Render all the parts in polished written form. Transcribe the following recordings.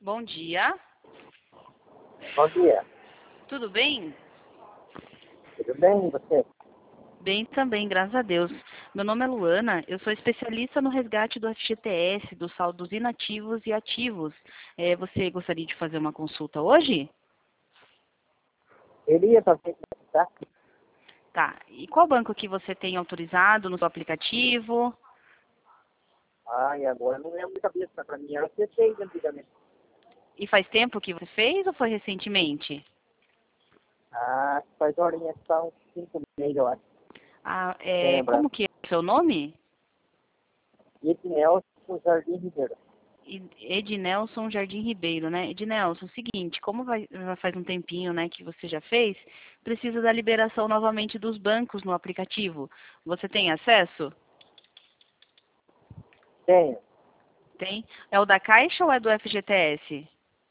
Bom dia. Bom dia. Tudo bem? Tudo bem, e você? Bem também, graças a Deus. Meu nome é Luana, eu sou especialista no resgate do FGTS, dos saldos inativos e ativos. Você gostaria de fazer uma consulta hoje? Ele ia fazer tá? Tá. E qual banco que você tem autorizado no seu aplicativo? Ai, agora não lembro de cabeça pra mim. Era o que fez antigamente. E faz tempo que você fez ou foi recentemente? Ah, faz horinha, são 5 meses, eu acho. Sem lembrar. Como que é o seu nome? E esse Nelson Jardim Ribeiro. Ednelson Jardim Ribeiro, né? Ednelson, seguinte, como já faz um tempinho, né, que você já fez, precisa da liberação novamente dos bancos no aplicativo. Você tem acesso? Tenho. Tem? É o da Caixa ou é do FGTS?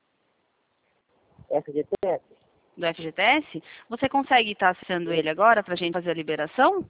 FGTS? Do FGTS? Você consegue estar acessando ele agora para a gente fazer a liberação?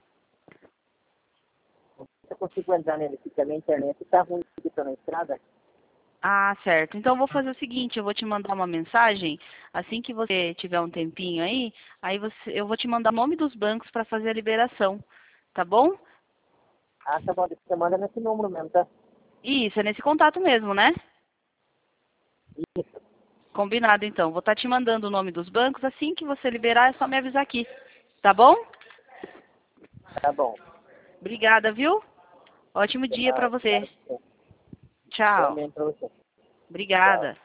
Eu consigo entrar nele aqui pela internet. Tá ruim aqui, tô na estrada. Ah, certo. Então eu vou fazer o seguinte, eu vou te mandar uma mensagem, assim que você tiver um tempinho eu vou te mandar o nome dos bancos para fazer a liberação, tá bom? Ah, tá bom. Você manda nesse número mesmo, tá? Isso, é nesse contato mesmo, né? Isso. Combinado, então. Vou estar te mandando o nome dos bancos. Assim que você liberar, é só me avisar aqui. Tá bom? Tá bom. Obrigada, viu? Ótimo dia Ah, para você. obrigado. Tchau. Igualmente pra você. Tchau. Obrigada.